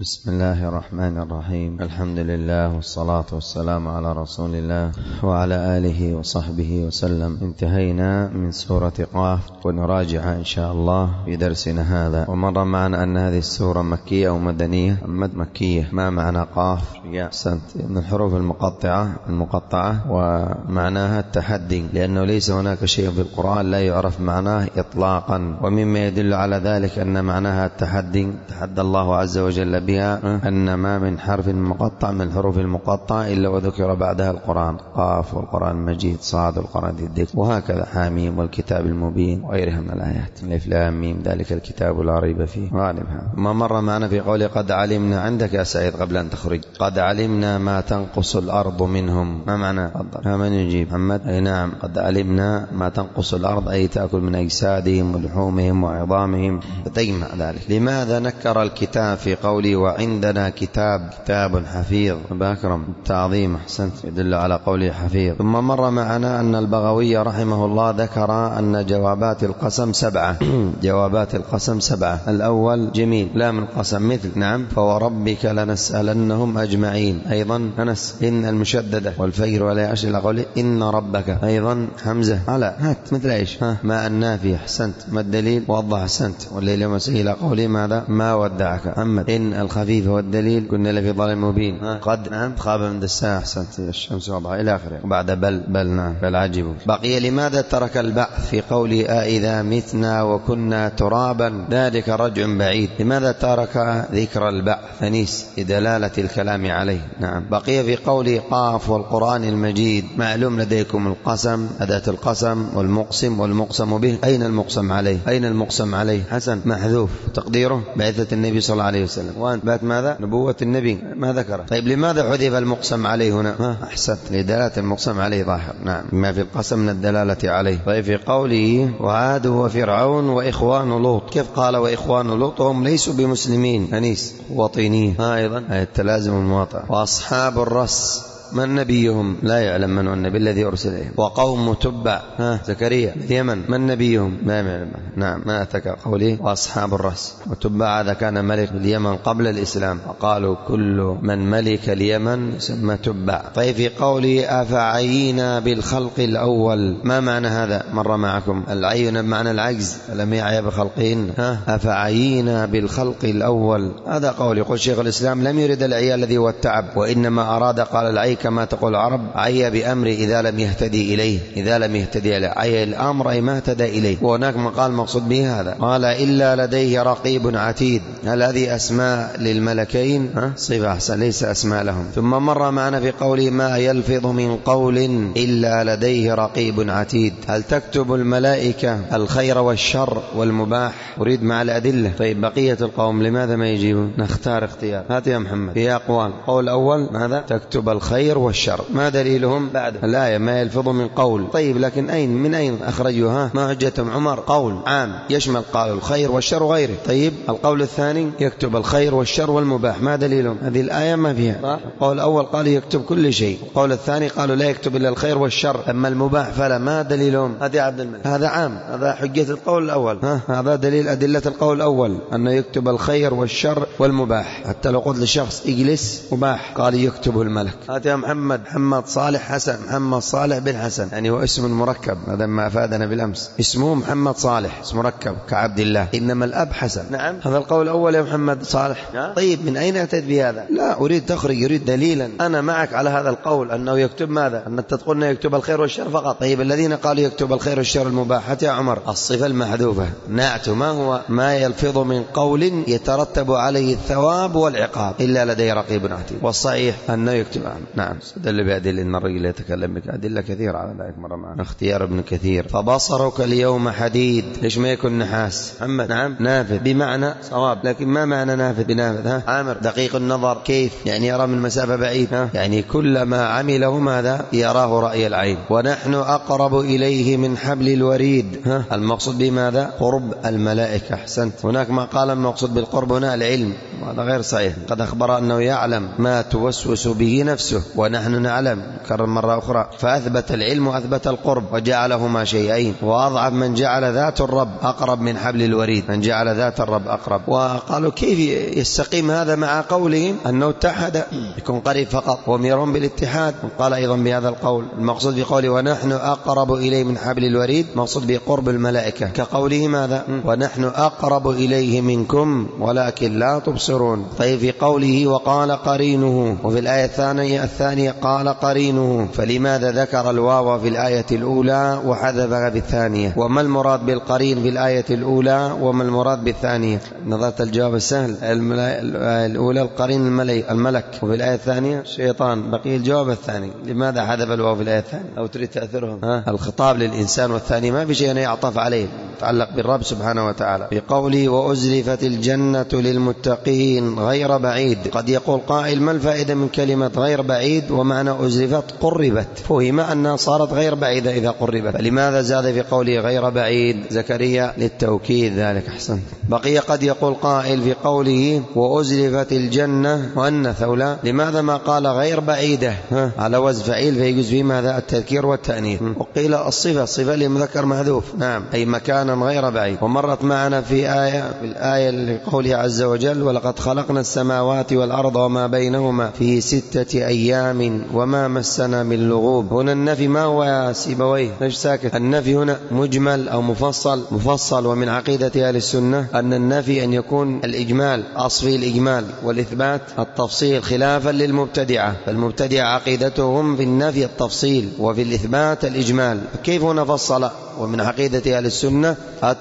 بسم الله الرحمن الرحيم. الحمد لله والصلاة والسلام على رسول الله وعلى آله وصحبه وسلم. انتهينا من سورة قاف، ونراجع إن شاء الله في درسنا هذا. ومر معنا أن هذه السورة مكية أو مدنية. مكية. ما معنى قاف؟ من الحروف المقطعة ومعناها التحدي، لأنه ليس هناك شيء في القرآن لا يعرف معناه إطلاقا، ومما يدل على ذلك أن معناها التحدي. تحدى الله عز وجل بها أن ما من حرف مقطع من الحروف المقطعة إلا وذكر بعدها القرآن. قاف والقرآن المجيد، صاد والقرآن ذي الذكر، وهكذا حاميم والكتاب المبين وغيرها من الآيات. ألف لام ميم ذلك الكتاب لا ريب فيه. غالبها ما مر معنا في قوله قد علمنا. عندك يا سعيد قبل أن تخرج. قد علمنا ما تنقص الأرض منهم. ما معنى؟ من يجيب؟ محمد. أي نعم، قد علمنا ما تنقص الأرض، أي تأكل من أجسادهم ولحومهم وعظامهم، فتجمع ذلك. لماذا نكر الكتاب في قوله وعندنا كتاب حفيظ؟ بأكرم التعظيم، أحسنت، يدل على قوله حفيظ. ثم مر معنا أن البغوي رحمه الله ذكر أن جوابات القسم 7. جوابات القسم 7. الأول جميل، لام القسم مثل نعم فوربك لنسألنهم أجمعين. أيضا إن المشددة والفجر ولا أشل قوله إن ربك. أيضا حمزة على هات مثل إيش؟ ما النافي. أحسنت. ما الدليل؟ وضح. أحسنت. والليل ومسئل قوله ماذا؟ ما ودعك. محمد. إن الخفيف والدليل كنا لفي ضلال مبين. قد نعم خاب من دساء. أحسنت. الشمس وضعها إلى آخره. وبعد بل نعم بل عجبوا. بقي لماذا ترك البعث في قوله أإذا متنا وكنا ترابا ذلك رجع بعيد. لماذا ترك ذكر البعث؟ أنيس لدلالة الكلام عليه. نعم. بقي في قوله قاف والقرآن المجيد. معلوم لديكم القسم، أداة القسم والمقسم والمقسم به. أين المقسم عليه؟ أين المقسم عليه؟ حسن محذوف، تقديره بعثة النبي صلى الله عليه وسلم. وأنت بات ماذا؟ نبوة النبي ما ذكره. طيب لماذا حذف المقسم عليه هنا؟ أحسنت، لدلالة المقسم عليه ظاهر. نعم، ما في القسم من الدلالة عليه. طيب في قوله وعاد وفرعون وإخوان لوط، كيف قال وإخوان لوط وهم ليسوا بمسلمين؟ أنيس وطينيين. أيضا التلازم المواطع. وأصحاب الرس من نبيهم؟ لا يعلم من هو النبي الذي أرسل إليهم. وقوم تبع زكريا اليمن من نبيهم؟ ما يعلم. نعم، ما أتك قوله وأصحاب الرس. وتبع هذا كان ملك اليمن قبل الإسلام، وقالوا كل من ملك اليمن يسمى تبع. طيب في قوله أفعينا بالخلق الأول، ما معنى هذا؟ مر معكم. العين بمعنى العجز، فلم يعي بخلقهن. أفعينا بالخلق الأول، هذا قول. يقول شيخ الإسلام لم يرد العي الذي هو التعب، وإنما أراد قال العي كما تقول العرب عي بأمر إذا لم يهتدي إليه. إذا لم يهتدي إليه عي الأمر أي ما اهتدى إليه. وهناك مقال مقصود به هذا. قال إلا لديه رقيب عتيد. هل هذه أسماء للملكين؟ صفة. أحسن، ليس أسماء لهم. ثم مر معنا في قوله ما يلفظ من قول إلا لديه رقيب عتيد. هل تكتب الملائكة الخير والشر والمباح؟ أريد مع الأدلة. طيب بقية القوم لماذا ما يجيبون؟ نختار اختيار. هات يا محمد. في أقوال. قول الأول ماذا؟ تكتب الخير والشر. ما دليلهم؟ بعد الآية ما يلفظ من قول. طيب لكن من أين أخرجوها؟ ما حجتهم؟ عمر قول عام يشمل قالوا الخير والشر وغيره. طيب القول الثاني يكتب الخير والشر والمباح، ما دليلهم؟ هذه الآية ما فيها. القول الأول قال يكتب كل شيء، القول الثاني قالوا لا يكتب إلا الخير والشر، أما المباح فلا. ما دليلهم؟ هذه عبد الملك. هذا عام، هذا حجة القول الأول. هذا دليل أدلة القول الأول أنه يكتب الخير والشر والمباح. حتى لو قلت لشخص اجلس مباح قال يكتب الملك. هذا محمد صالح حسن، محمد صالح بن حسن، يعني هو اسم مركب. هذا ما أفادنا بالأمس، اسمه محمد صالح، اسم مركب كعبد الله، إنما الأب حسن. نعم، هذا القول الأول يا محمد صالح. طيب من أين أتيت بهذا؟ لا أريد تخرج، يريد دليلا. أنا معك على هذا القول أنه يكتب ماذا؟ أن تقولنا يكتب الخير والشر فقط. طيب الذين قالوا يكتب الخير والشر المباحة يا عمر، الصفة المحذوفة نعت ما هو؟ ما يلفظ من قول يترتب عليه الثواب والعقاب إلا لديه رقيب عتيد. والصحيح أنه يكتب. نعم، دل بأدلة المرء لا يتكلم بك، أدلة كثيرة على ذلك مرة معنا. اختيار ابن كثير. فبصرك اليوم حديد، ليش ما يكون نحاس؟ محمد. نعم نافذ بمعنى صواب، لكن ما معنى نافذ بنافذ؟ عامر دقيق النظر. كيف يعني؟ يرى من مسافة بعيد. يعني كل ما عمله ماذا؟ يراه رأي العين. ونحن أقرب إليه من حبل الوريد. المقصود بماذا؟ قرب الملائكة. أحسنت. هناك ما قال المقصود بالقرب هنا العلم، وهذا غير صحيح. قد أخبر أنه يعلم ما توسوس به نفسه، ونحن نعلم، كرر مرة أخرى، فأثبت العلم وأثبت القرب وجعلهما شيئين. وأضعف من جعل ذات الرب أقرب من حبل الوريد، من جعل ذات الرب أقرب. وقالوا كيف يستقيم هذا مع قولهم أنه اتحد يكون قريب فقط وميرون بالاتحاد. قال أيضا بهذا القول المقصود بقوله ونحن أقرب إليه من حبل الوريد مقصود بقرب الملائكة، كقوله ماذا؟ ونحن أقرب إليه منكم ولكن لا تبصرون. طيب في قوله وقال قرينه، وفي الآية الثانية قال قرينه، فلماذا ذكر الواو في الآية الأولى وحذفها في الثانية؟ وما المراد بالقرين في الآية الأولى وما المراد بالثانية؟ نظرت الجواب السهل، الأولى القرين الملك، وفي الآية الثانية الشيطان. بقي الجواب الثاني، لماذا حذف الواو في الآية الثانية؟ أو تريد تأثرهم؟ الخطاب للإنسان، والثاني ما في شيء يعطف عليه، يتعلق بالرب سبحانه وتعالى. في قوله وأزلفت الجنة للمتقين غير بعيد. قد يقول قائل ما الفائدة من كلمة غير بعيد ومعنى أزلفت قربت؟ فهم أنها صارت غير بعيدة إذا قربت، فلماذا زاد في قوله غير بعيد؟ زكريا للتوكيد ذلك. أحسن. بقي قد يقول قائل في قوله وأزلفت الجنة مؤنث أو لا، لماذا ما قال غير بعيدة على وزن فعيل فيجوز فيه ماذا؟ التذكير والتأنيث. وقيل الصفة لمذكر محذوف، نعم، أي مكانا غير بعيد. ومرت معنا في الآية لقوله عز وجل ولقد خلقنا السماوات والأرض وما بينهما في 6 أيام وما مسنا من لغوب. هنا النفي ما هو يا سيبويه؟ ليش ساكت؟ النفي هنا مجمل أو مفصل. ومن عقيدة أهل السنة أن النفي أن يكون الإجمال أصفي الإجمال والإثبات التفصيل، خلافا للمبتدعة. فالمبتدعة عقيدتهم في النفي التفصيل وفي الإثبات الإجمال. كيف هنا فصل؟ ومن عقيدة أهل السنة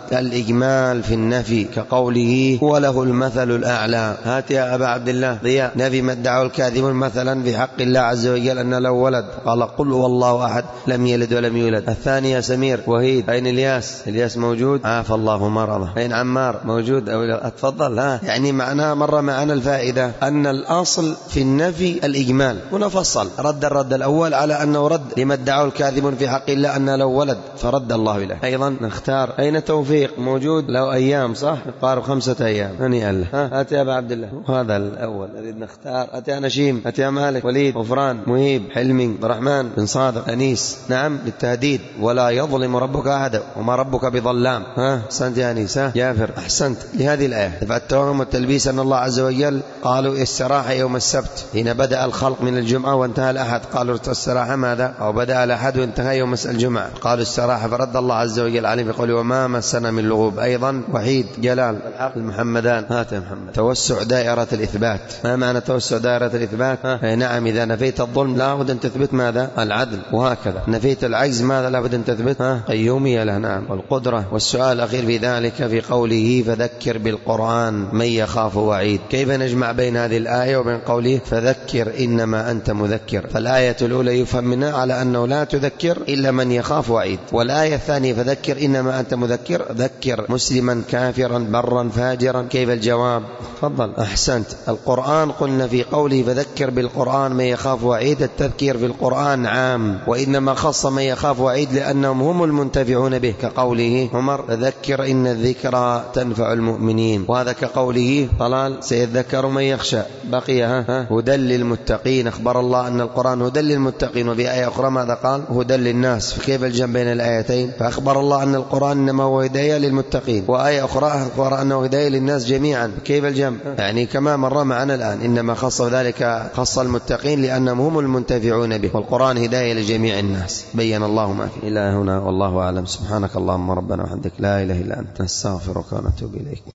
الإجمال في النفي، كقوله وله المثل الأعلى. هات يا أبا عبد الله ضياء، نفي ما ادعاه الكاذبون مثلا في حق الله عز وجل أن له ولد، قال قل هو الله أحد لم يلد ولم يولد. الثاني يا سمير وهيد، أين الياس موجود؟ عاف الله مرضه. أين عمار؟ موجود أو أتفضل. يعني معناها مرة معنا الفائدة أن الأصل في النفي الإجمال. هنا فصل، رد الرد الأول على أنه رد لما ادعاه الكاذبون في حق الله أن له ولد، فرد الله إليه. أيضا نختار، أين توفيق؟ موجود له أيام صح؟ قارب 5 أيام. هنيئا له. هات يا أبا عبد الله، وهذا الأول نريد نختار. هات يا نشيم، هات يا مالك، وليد، غفران، مهيب، حلمي، الرحمن بن صادق، أنيس. نعم بالتهديد، ولا يظلم ربك أحدا وما ربك بظلام. أحسنت يا أنيس. جافر أحسنت. لهذه الآية فالتوهم والتلبيس أن الله عز وجل قالوا استراحة يوم السبت حين بدأ الخلق من الجمعة وانتهى الأحد، قالوا استراحة ماذا؟ أو بدأ الأحد وانتهى يوم الجمعة، قالوا استراحة، فرد الله عز وجل عليه بقوله وما مسنا من لغوب. أيضا وحيد، جلال، الحق، المحمدان. هات يا محمد. توسع دائرة الإثبات. ما معنى توسع دائرة الإثبات؟ نعم، إذا نفيت الظلم لا بد أن تثبت ماذا؟ العدل. وهكذا نفيت العجز ماذا لا بد أن تثبت؟ قيومية له، نعم، والقدرة. والسؤال الأخير في ذلك في قوله فذكر بالقرآن من يخاف وعيد. كيف نجمع بين هذه الآية وبين قوله فذكر إنما أنت مذكر؟ فالآية الأولى يفهم منها على أنه لا تذكر إلا من يخاف وعيد، والآية الثانية فذكر إنما أنت مذكر، ذكر مسلما كافرا برا فاجرا. كيف الجواب؟ تفضل. أحسنت. القرآن قلنا في قوله فذكر بالقرآن من يخاف وعيد، التذكير في القرآن عام، وإنما خص من يخاف وعيد لأنهم هم المنتفعون به، كقوله عمر فذكر إن الذكرى تنفع المؤمنين، وهذا كقوله طلال سيذكر من يخشى. بقي هدى للمتقين، أخبر الله أن القرآن هدى للمتقين. وفي آية أخرى ماذا قال؟ هدى للناس. فكيف الجمع بين الآيتين؟ فأخبر الله أن القرآن إنما هو هداية للمتقين، وآية أخرى أخبر أنه هداية للناس جميعا. كيف الجمع؟ يعني كما مر معنا الآن، إنما خص ذلك خص المتقين لأنهم هم المنتفعون به، والقرآن هداية لجميع الناس. بين الله ما فيه. إلى هنا والله أعلم. سبحانك اللهم ربنا وحمدك لا إله إلا أنت نستغفرك ونتوب إليك.